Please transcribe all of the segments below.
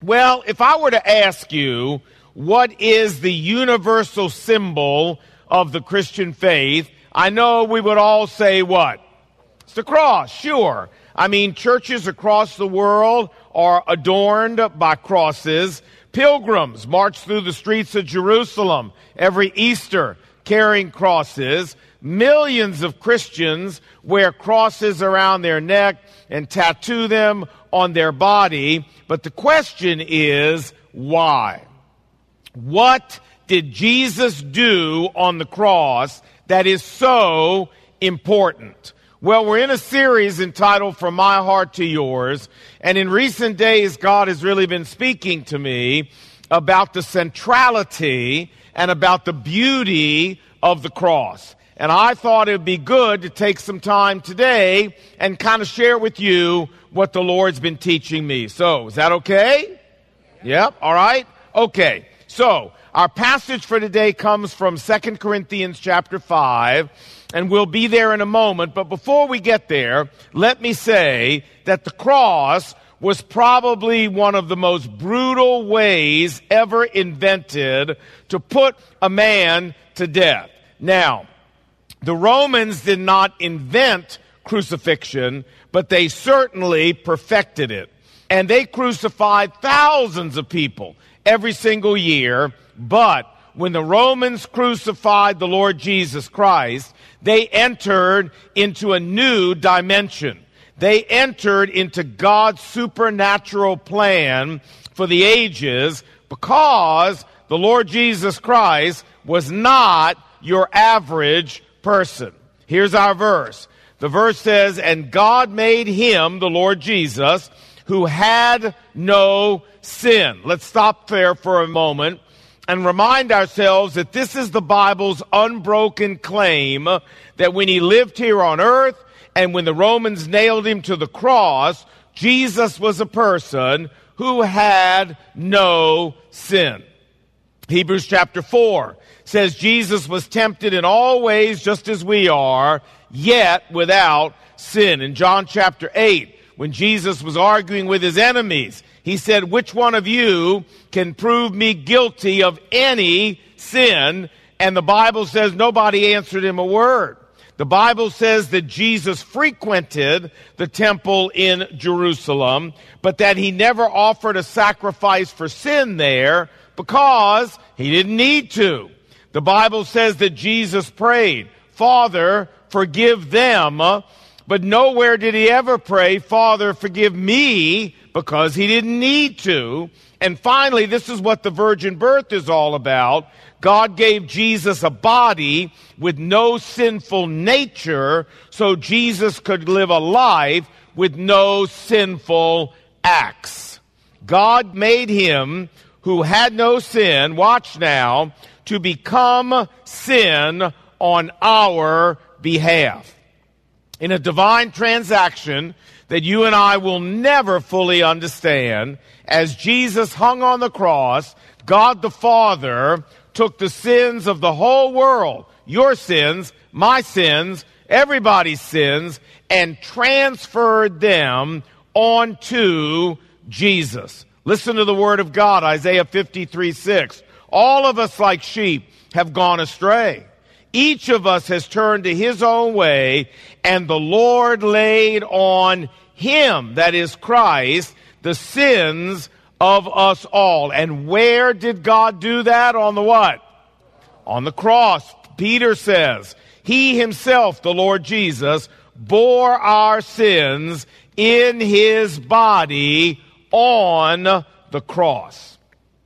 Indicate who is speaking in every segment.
Speaker 1: Well, if I were to ask you, what is the universal symbol of the Christian faith? I know we would all say what? It's the cross, sure. I mean, churches across the world are adorned by crosses. Pilgrims march through the streets of Jerusalem every Easter carrying crosses. Millions of Christians wear crosses around their neck and tattoo them on their body. But the question is, why? What did Jesus do on the cross that is so important? Well, we're in a series entitled From My Heart to Yours, and in recent days, God has really been speaking to me about the centrality and about the beauty of the cross. And I thought it would be good to take some time today and kind of share with you what the Lord's been teaching me. So, is that okay? Yep, all right? Okay, so our passage for today comes from 2 Corinthians chapter 5, and we'll be there in a moment. But before we get there, let me say that the cross was probably one of the most brutal ways ever invented to put a man to death. Now, the Romans did not invent crucifixion, but they certainly perfected it. And they crucified thousands of people every single year. But when the Romans crucified the Lord Jesus Christ, they entered into a new dimension. They entered into God's supernatural plan for the ages, because the Lord Jesus Christ was not your average person. Here's our verse. The verse says, "And God made him," the Lord Jesus, "who had no sin." Let's stop there for a moment and remind ourselves that this is the Bible's unbroken claim, that when he lived here on earth and when the Romans nailed him to the cross, Jesus was a person who had no sin. Hebrews chapter 4 says Jesus was tempted in all ways just as we are, yet without sin. In John chapter 8, when Jesus was arguing with his enemies, he said, "Which one of you can prove me guilty of any sin?" And the Bible says nobody answered him a word. The Bible says that Jesus frequented the temple in Jerusalem, but that he never offered a sacrifice for sin there because he didn't need to. The Bible says that Jesus prayed, "Father, forgive them," but nowhere did he ever pray, "Father, forgive me," because he didn't need to. And finally, this is what the virgin birth is all about. God gave Jesus a body with no sinful nature so Jesus could live a life with no sinful acts. God made him who had no sin, watch now, to become sin on our behalf. In a divine transaction that you and I will never fully understand, as Jesus hung on the cross, God the Father took the sins of the whole world, your sins, my sins, everybody's sins, and transferred them onto Jesus. Listen to the word of God, Isaiah 53:6. "All of us like sheep have gone astray. Each of us has turned to his own way, and the Lord laid on him," that is Christ, "the sins of us all." And where did God do that? On the what? On the cross. Peter says, "He himself, the Lord Jesus, bore our sins in his body on the cross."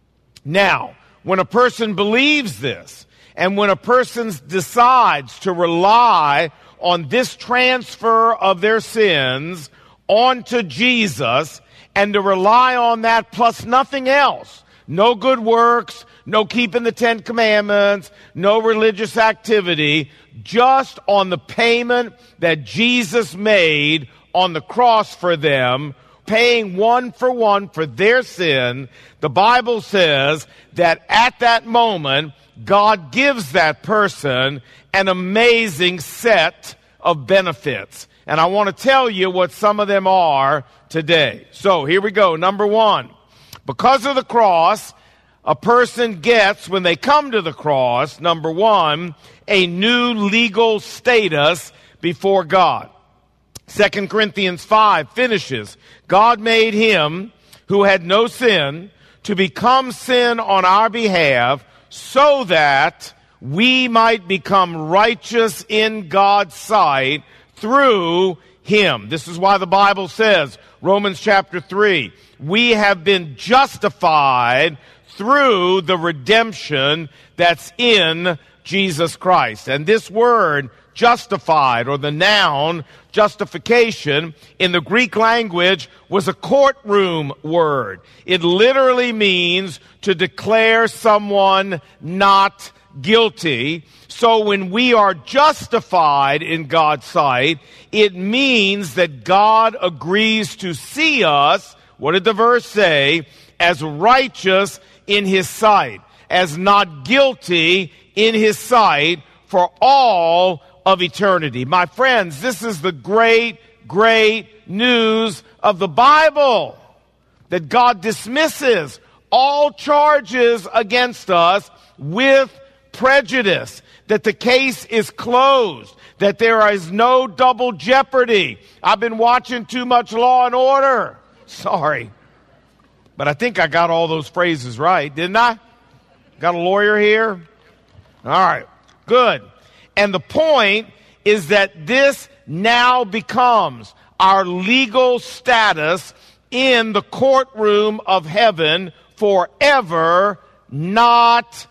Speaker 1: Now, when a person believes this, and when a person decides to rely on this transfer of their sins onto Jesus, and to rely on that plus nothing else, no good works, no keeping the 10 Commandments, no religious activity, just on the payment that Jesus made on the cross for them, paying one for their sin, the Bible says that at that moment, God gives that person an amazing set of benefits. And I want to tell you what some of them are today. So here we go. Number one, Because of the cross, a person gets, when they come to the cross, number one, a new legal status before God. 2 Corinthians 5 finishes, God made him who had no sin to become sin on our behalf so that we might become righteous in God's sight through him. This is why the Bible says, Romans chapter 3, we have been justified through the redemption that's in Jesus Christ. And this word, justified, or the noun justification, in the Greek language was a courtroom word. It literally means to declare someone not guilty. So when we are justified in God's sight, it means that God agrees to see us, what did the verse say, as righteous in his sight, as not guilty in his sight for all of eternity. My friends, this is the great, great news of the Bible, that God dismisses all charges against us with prejudice, that the case is closed, that there is no double jeopardy. I've been watching too much Law and Order. Sorry. But I think I got all those phrases right, didn't I? Got a lawyer here? All right, good. And the point is that this now becomes our legal status in the courtroom of heaven forever, not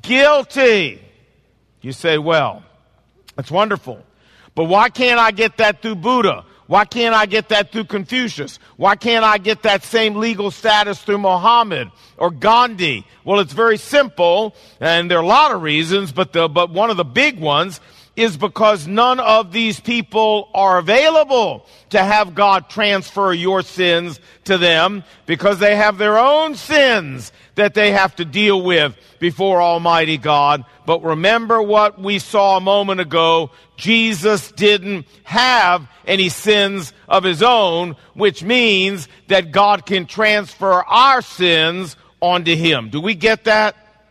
Speaker 1: guilty. You say, well, that's wonderful. But why can't I get that through Buddha? Why can't I get that through Confucius? Why can't I get that same legal status through Muhammad or Gandhi? Well, it's very simple, and there are a lot of reasons, but one of the big ones is because none of these people are available to have God transfer your sins to them, because they have their own sins that they have to deal with before Almighty God. But remember what we saw a moment ago. Jesus didn't have any sins of his own, which means that God can transfer our sins onto him. Do we get that?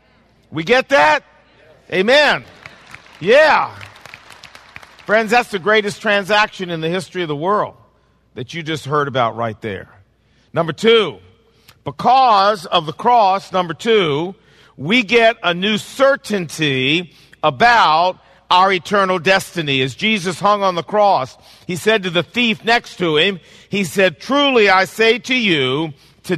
Speaker 1: We get that? Amen. Yeah. Friends, that's the greatest transaction in the history of the world that you just heard about right there. Number two, because of the cross, number two, we get a new certainty about our eternal destiny. As Jesus hung on the cross, he said to the thief next to him, he said, truly I say to you,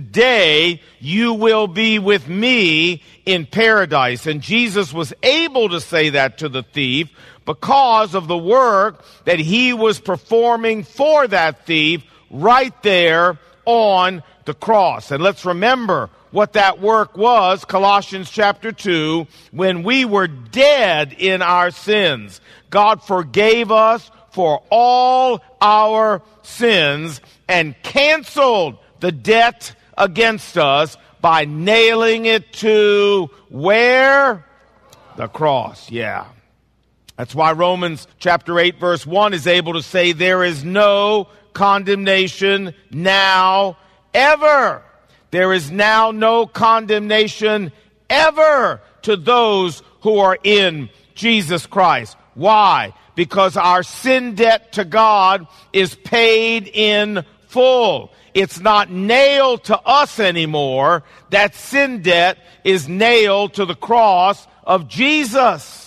Speaker 1: today you will be with me in paradise. And Jesus was able to say that to the thief because of the work that he was performing for that thief right there on the cross. And let's remember what that work was, Colossians chapter 2, when we were dead in our sins. God forgave us for all our sins and canceled the debt against us by nailing it to where? The cross, yeah. That's why Romans chapter 8 verse 1 is able to say there is no condemnation now ever. There is now no condemnation ever to those who are in Jesus Christ. Why? Because our sin debt to God is paid in full. It's not nailed to us anymore. That sin debt is nailed to the cross of Jesus.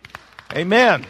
Speaker 1: Amen.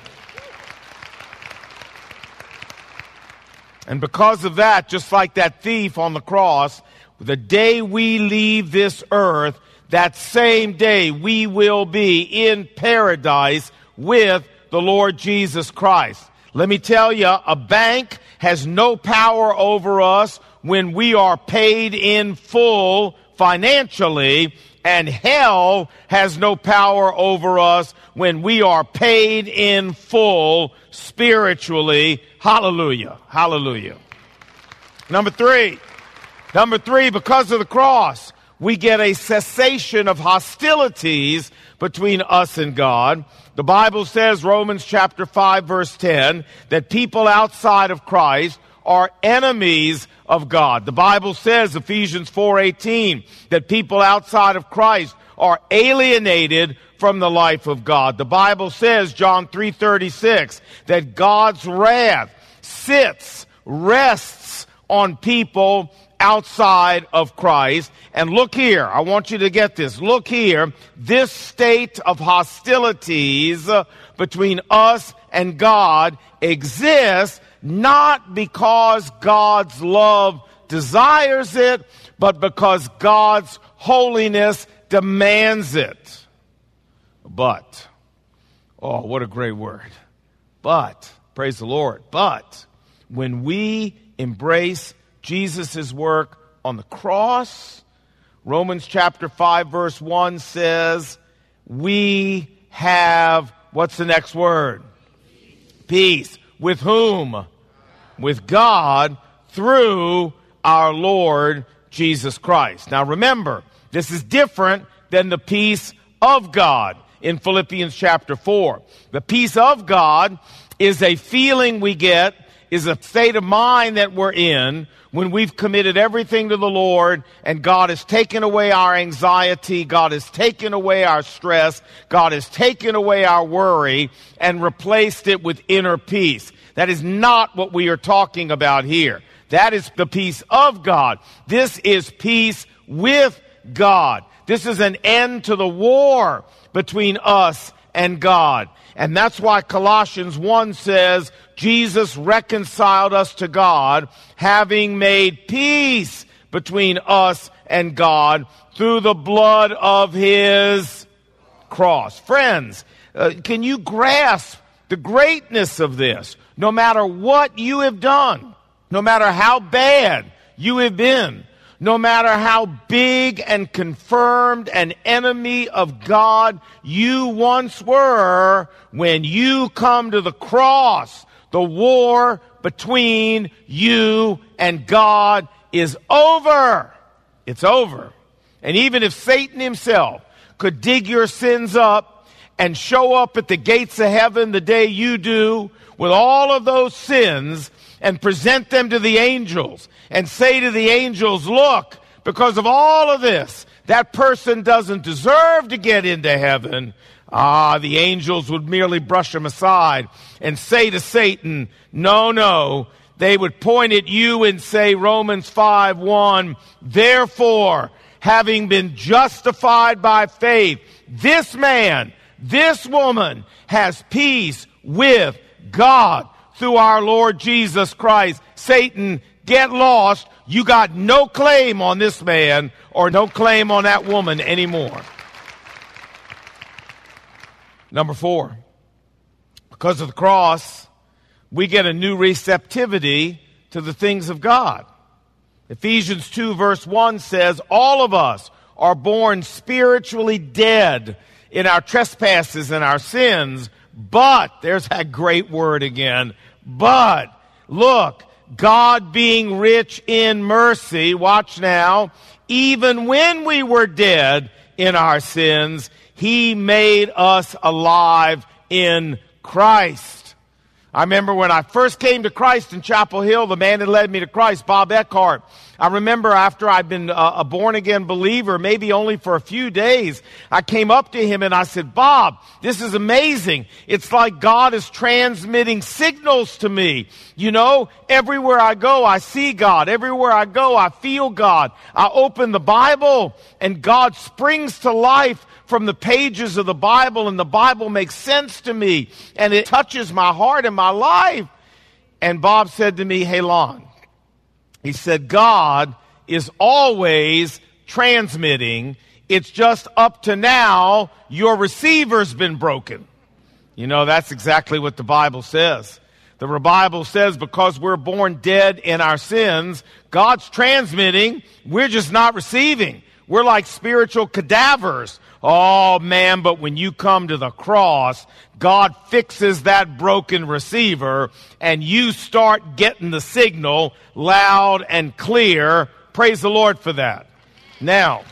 Speaker 1: And because of that, just like that thief on the cross, the day we leave this earth, that same day we will be in paradise with the Lord Jesus Christ. Let me tell you, a bank has no power over us when we are paid in full financially, and hell has no power over us when we are paid in full spiritually. Hallelujah. Hallelujah. Number three, because of the cross, we get a cessation of hostilities between us and God. The Bible says, Romans chapter 5 verse 10, that people outside of Christ are enemies of God. The Bible says, Ephesians 4:18, that people outside of Christ are alienated from the life of God. The Bible says, John 3:36, that God's wrath rests on people outside of Christ. And look here, I want you to get this. Look here, this state of hostilities between us and God exists not because God's love desires it, but because God's holiness demands it. But, oh, what a great word. But, praise the Lord, but when we embrace Jesus' work on the cross, Romans chapter 5 verse 1 says, we have, what's the next word? Peace. With whom? With God through our Lord Jesus Christ. Now remember, this is different than the peace of God in Philippians chapter 4. The peace of God is a feeling we get, is a state of mind that we're in when we've committed everything to the Lord and God has taken away our anxiety, God has taken away our stress, God has taken away our worry and replaced it with inner peace. That is not what we are talking about here. That is the peace of God. This is peace with God. This is an end to the war between us and God. And that's why Colossians 1 says, Jesus reconciled us to God, having made peace between us and God through the blood of his cross. Friends, can you grasp the greatness of this? No matter what you have done, no matter how bad you have been, no matter how big and confirmed an enemy of God you once were, when you come to the cross, the war between you and God is over. It's over. And even if Satan himself could dig your sins up and show up at the gates of heaven the day you do with all of those sins and present them to the angels and say to the angels, look, because of all of this, that person doesn't deserve to get into heaven. The angels would merely brush him aside and say to Satan, no. They would point at you and say, Romans 5:1, therefore, having been justified by faith, this man, this woman has peace with God through our Lord Jesus Christ. Satan, get lost. You got no claim on this man or no claim on that woman anymore. Number 4, because of the cross, we get a new receptivity to the things of God. Ephesians 2 verse 1 says, all of us are born spiritually dead in our trespasses and our sins, but, there's that great word again, but, look, God being rich in mercy, watch now, even when we were dead in our sins, he made us alive in Christ. I remember when I first came to Christ in Chapel Hill, the man that led me to Christ, Bob Eckhart. I remember after I'd been a born-again believer, maybe only for a few days, I came up to him and I said, Bob, this is amazing. It's like God is transmitting signals to me. You know, everywhere I go, I see God. Everywhere I go, I feel God. I open the Bible and God springs to life from the pages of the Bible, and the Bible makes sense to me, and it touches my heart and my life. And Bob said to me, hey, Lon, he said, God is always transmitting. It's just up to now, your receiver's been broken. You know, that's exactly what the Bible says. The Bible says because we're born dead in our sins, God's transmitting, we're just not receiving. We're like spiritual cadavers. Oh, man, but when you come to the cross, God fixes that broken receiver, and you start getting the signal loud and clear. Praise the Lord for that. Now,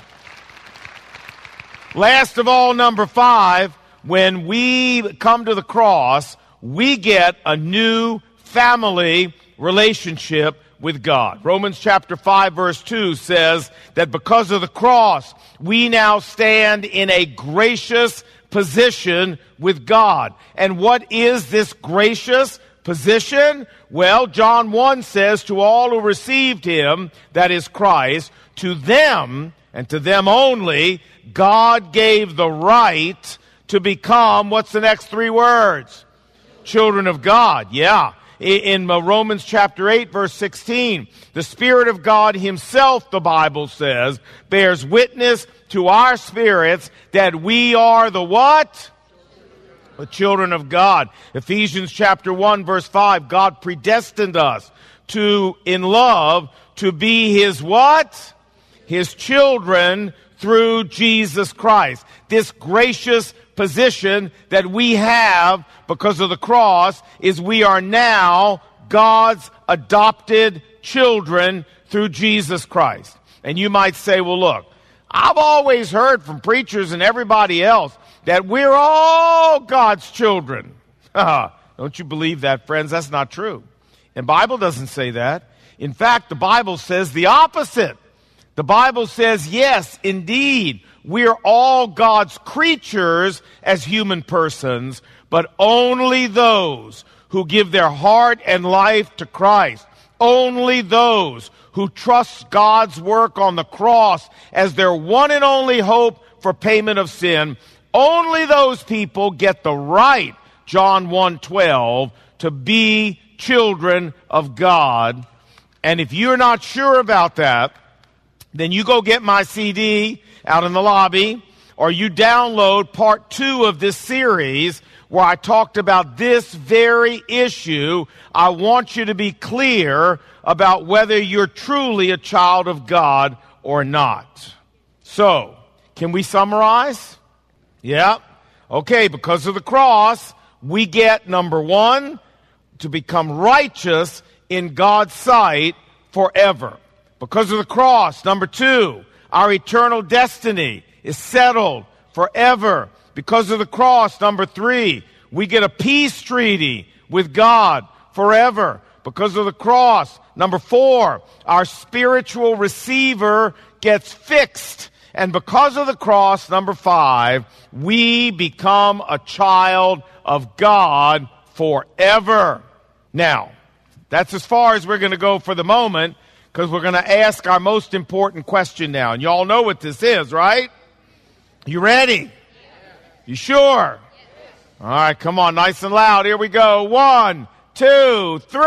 Speaker 1: last of all, number 5, when we come to the cross, we get a new family relationship with God. Romans chapter 5 verse 2 says that because of the cross, we now stand in a gracious position with God. And what is this gracious position? Well, John 1 says, to all who received him, that is Christ, to them, and to them only, God gave the right to become, what's the next three words? Children of God, yeah. In Romans chapter 8, verse 16, the Spirit of God himself, the Bible says, bears witness to our spirits that we are the what? The children of God. Ephesians chapter 1, verse 5, God predestined us in love, to be his what? His children through Jesus Christ. This gracious position that we have because of the cross is we are now God's adopted children through Jesus Christ. And you might say, well, look, I've always heard from preachers and everybody else that we're all God's children. Don't you believe that, friends? That's not true. And the Bible doesn't say that. In fact, the Bible says the opposite. The Bible says, yes, indeed, we're all God's creatures as human persons, but only those who give their heart and life to Christ, only those who trust God's work on the cross as their one and only hope for payment of sin, only those people get the right, John 1:12, to be children of God. And if you're not sure about that, then you go get my CD out in the lobby, or you download part 2 of this series where I talked about this very issue. I want you to be clear about whether you're truly a child of God or not. So, can we summarize? Yeah. Okay, because of the cross, we get, number 1, to become righteous in God's sight forever. Because of the cross, number 2, our eternal destiny is settled forever. Because of the cross, number 3, we get a peace treaty with God forever. Because of the cross, number 4, our spiritual receiver gets fixed. And because of the cross, number 5, we become a child of God forever. Now, that's as far as we're going to go for the moment, because we're going to ask our most important question now. And you all know what this is, right? You ready? You sure? All right, come on, nice and loud. Here we go. 1, 2, 3.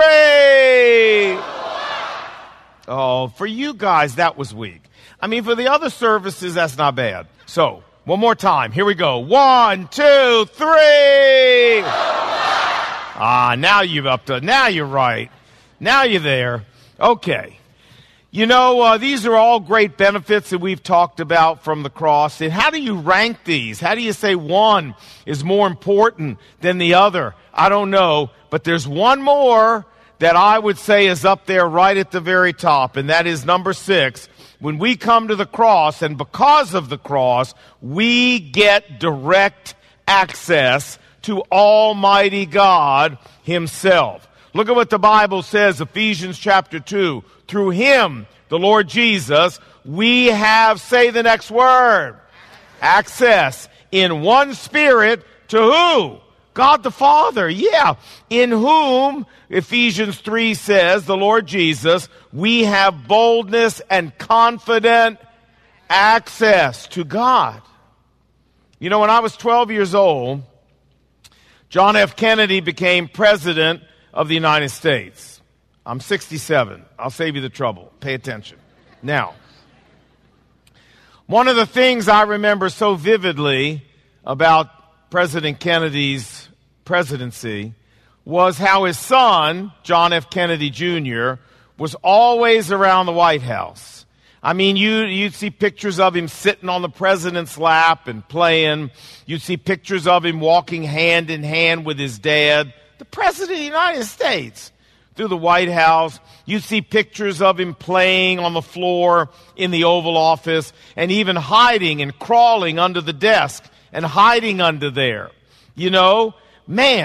Speaker 1: Oh, for you guys, that was weak. I mean, for the other services, that's not bad. So, one more time. Here we go. 1, 2, 3. Now you've upped it. Now you're right. Now you're there. Okay. You know, these are all great benefits that we've talked about from the cross. And how do you rank these? How do you say one is more important than the other? I don't know. But there's one more that I would say is up there right at the very top, and that is number 6. When we come to the cross, and because of the cross, we get direct access to Almighty God himself. Look at what the Bible says, Ephesians chapter 2. Through him, the Lord Jesus, we have, say the next word, access in one Spirit to who? God the Father, yeah. In whom, Ephesians 3 says, the Lord Jesus, we have boldness and confident access to God. You know, when I was 12 years old, John F. Kennedy became president of the United States. I'm 67. I'll save you the trouble. Pay attention. Now, one of the things I remember so vividly about President Kennedy's presidency was how his son, John F. Kennedy Jr., was always around the White House. I mean, you'd see pictures of him sitting on the president's lap and playing. You'd see pictures of him walking hand in hand with his dad, the President of the United States, through the White House. You see pictures of him playing on the floor in the Oval Office and even hiding and crawling under the desk and hiding under there. You know, man,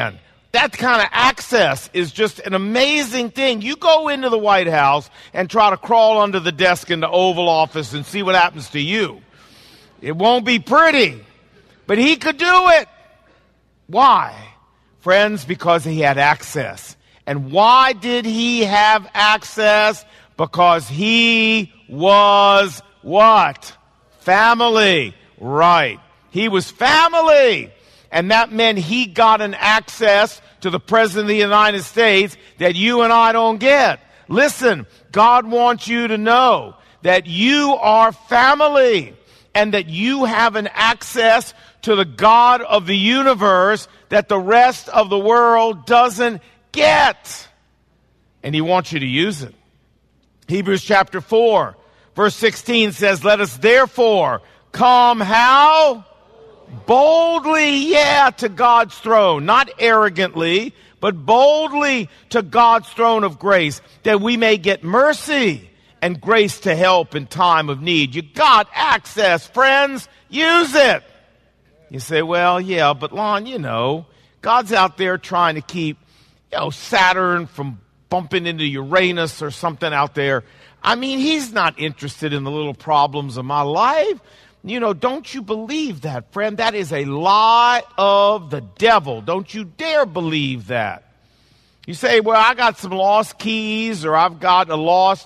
Speaker 1: that kind of access is just an amazing thing. You go into the White House and try to crawl under the desk in the Oval Office and see what happens to you. It won't be pretty, but he could do it. Why? Friends, because he had access. And why did he have access? Because he was what? Family. Right. He was family. And that meant he got an access to the President of the United States that you and I don't get. Listen, God wants you to know that you are family and that you have an access to the God of the universe that the rest of the world doesn't get. And he wants you to use it. Hebrews chapter 4, verse 16 says, let us therefore come how? Boldly, to God's throne. Not arrogantly, but boldly to God's throne of grace, that we may get mercy and grace to help in time of need. You got access, friends. Use it. You say, well, yeah, but Lon, God's out there trying to keep, Saturn from bumping into Uranus or something out there. I mean, he's not interested in the little problems of my life. Don't you believe that, friend? That is a lie of the devil. Don't you dare believe that. You say, well, I got some lost keys, or I've got a lost,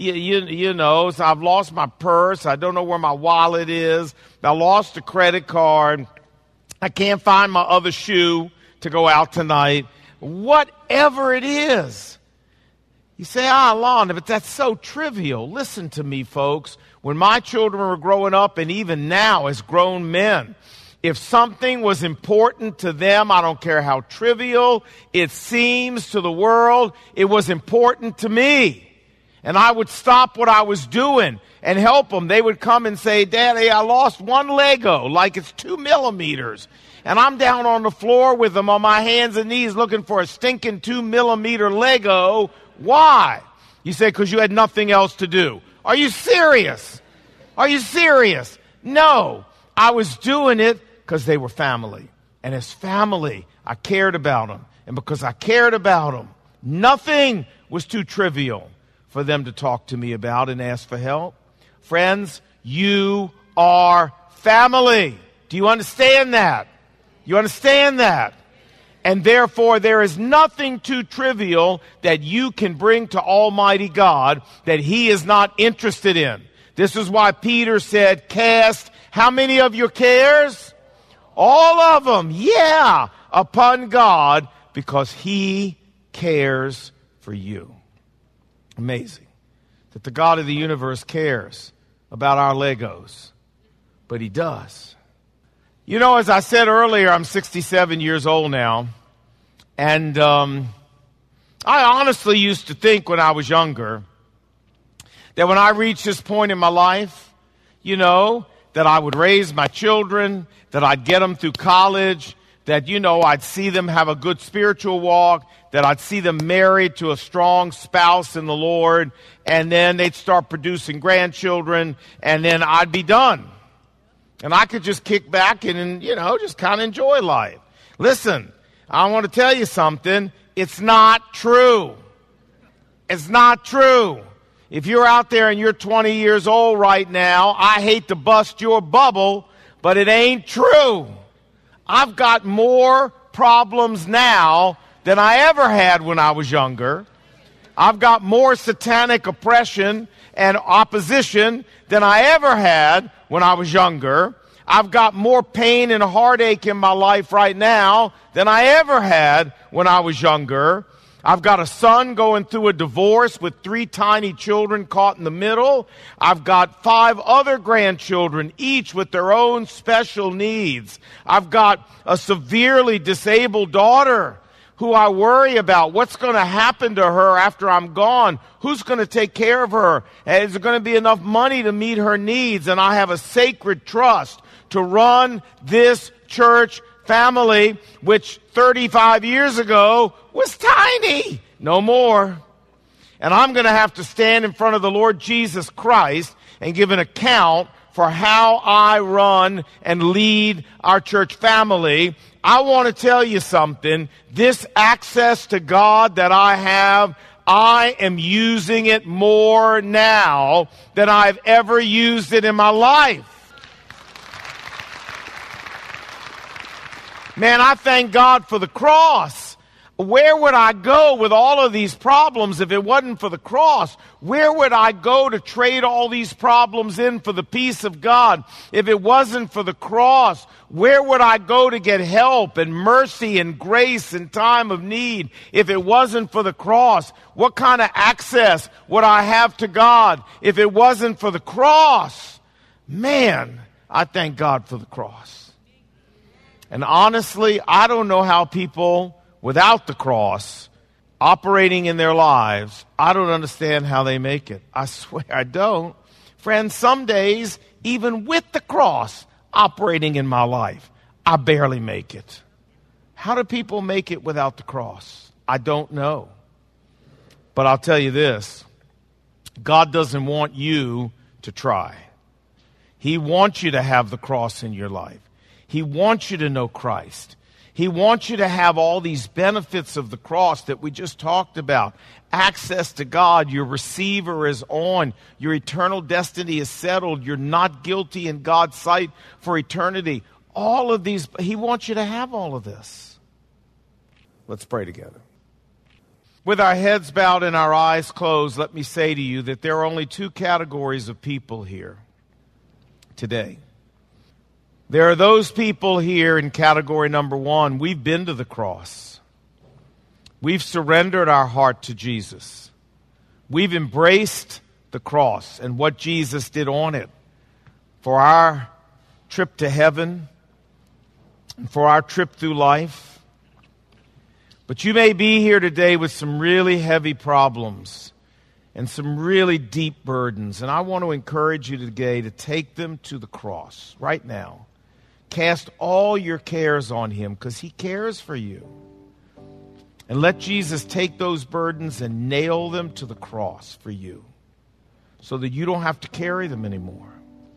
Speaker 1: so I've lost my purse. I don't know where my wallet is. I lost a credit card. I can't find my other shoe to go out tonight. Whatever it is. You say, Lon, but that's so trivial. Listen to me, folks. When my children were growing up, and even now as grown men, if something was important to them, I don't care how trivial it seems to the world, it was important to me. And I would stop what I was doing and help them. They would come and say, Daddy, I lost one Lego, like it's 2 millimeters. And I'm down on the floor with them on my hands and knees looking for a stinking 2 millimeter Lego. Why? You say, because you had nothing else to do. Are you serious? Are you serious? No, I was doing it because they were family. And as family, I cared about them. And because I cared about them, nothing was too trivial for them to talk to me about and ask for help. Friends, you are family. Do you understand that? You understand that? And therefore, there is nothing too trivial that you can bring to Almighty God that he is not interested in. This is why Peter said, cast how many of your cares? All of them, upon God, because he cares for you. Amazing that the God of the universe cares about our Legos, but he does. As I said earlier, I'm 67 years old now, and I honestly used to think when I was younger that when I reached this point in my life, that I would raise my children, that I'd get them through college, that, I'd see them have a good spiritual walk, that I'd see them married to a strong spouse in the Lord, and then they'd start producing grandchildren, and then I'd be done. And I could just kick back and just kind of enjoy life. Listen, I want to tell you something. It's not true. It's not true. If you're out there and you're 20 years old right now, I hate to bust your bubble, but it ain't true. I've got more problems now than I ever had when I was younger. I've got more satanic oppression and opposition than I ever had when I was younger. I've got more pain and heartache in my life right now than I ever had when I was younger. I've got a son going through a divorce with 3 tiny children caught in the middle. I've got 5 other grandchildren, each with their own special needs. I've got a severely disabled daughter who I worry about. What's going to happen to her after I'm gone? Who's going to take care of her? Is there going to be enough money to meet her needs? And I have a sacred trust to run this church family, which 35 years ago was tiny. No more. And I'm going to have to stand in front of the Lord Jesus Christ and give an account for how I run and lead our church family, I want to tell you something. This access to God that I have, I am using it more now than I've ever used it in my life. Man, I thank God for the cross. Where would I go with all of these problems if it wasn't for the cross? Where would I go to trade all these problems in for the peace of God if it wasn't for the cross? Where would I go to get help and mercy and grace in time of need if it wasn't for the cross? What kind of access would I have to God if it wasn't for the cross? Man, I thank God for the cross. And honestly, I don't know how people without the cross operating in their lives, I don't understand how they make it. I swear I don't. Friends, some days, even with the cross operating in my life, I barely make it. How do people make it without the cross? I don't know. But I'll tell you this. God doesn't want you to try. He wants you to have the cross in your life. He wants you to know Christ. He wants you to have all these benefits of the cross that we just talked about. Access to God, your receiver is on, your eternal destiny is settled, you're not guilty in God's sight for eternity. All of these, He wants you to have all of this. Let's pray together. With our heads bowed and our eyes closed, let me say to you that there are only two categories of people here today. There are those people here in category number one. We've been to the cross. We've surrendered our heart to Jesus. We've embraced the cross and what Jesus did on it for our trip to heaven and for our trip through life. But you may be here today with some really heavy problems and some really deep burdens. And I want to encourage you today to take them to the cross right now. Cast all your cares on Him because He cares for you. And let Jesus take those burdens and nail them to the cross for you so that you don't have to carry them anymore.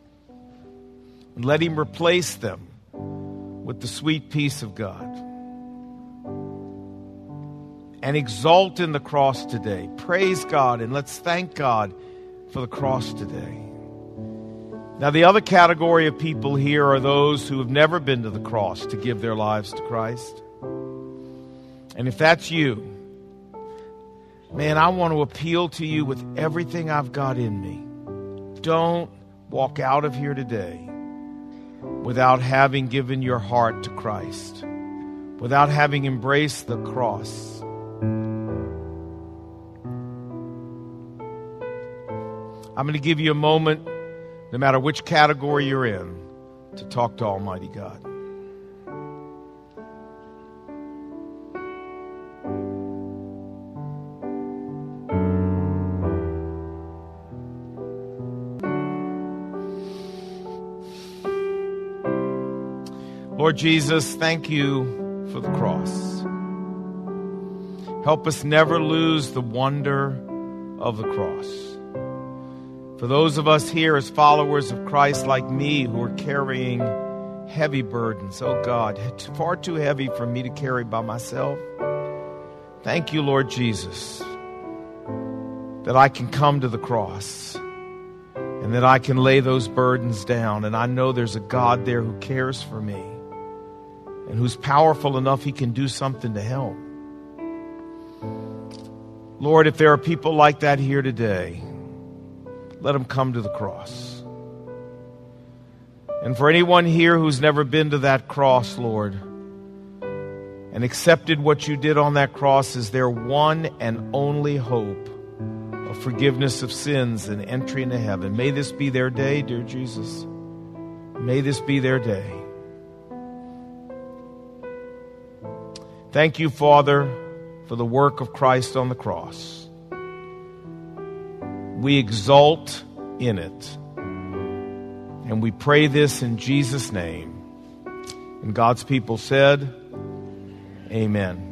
Speaker 1: And let Him replace them with the sweet peace of God. And exalt in the cross today. Praise God and let's thank God for the cross today. Now, the other category of people here are those who have never been to the cross to give their lives to Christ. And if that's you, man, I want to appeal to you with everything I've got in me. Don't walk out of here today without having given your heart to Christ, without having embraced the cross. I'm going to give you a moment, no matter which category you're in, to talk to Almighty God. Lord Jesus, thank you for the cross. Help us never lose the wonder of the cross. For those of us here as followers of Christ like me who are carrying heavy burdens, oh God, far too heavy for me to carry by myself. Thank you, Lord Jesus, that I can come to the cross and that I can lay those burdens down. And I know there's a God there who cares for me and who's powerful enough He can do something to help. Lord, if there are people like that here today, let them come to the cross. And for anyone here who's never been to that cross, Lord, and accepted what you did on that cross as their one and only hope of forgiveness of sins and entry into heaven, may this be their day, dear Jesus. May this be their day. Thank you, Father, for the work of Christ on the cross. We exult in it. And we pray this in Jesus' name. And God's people said, Amen.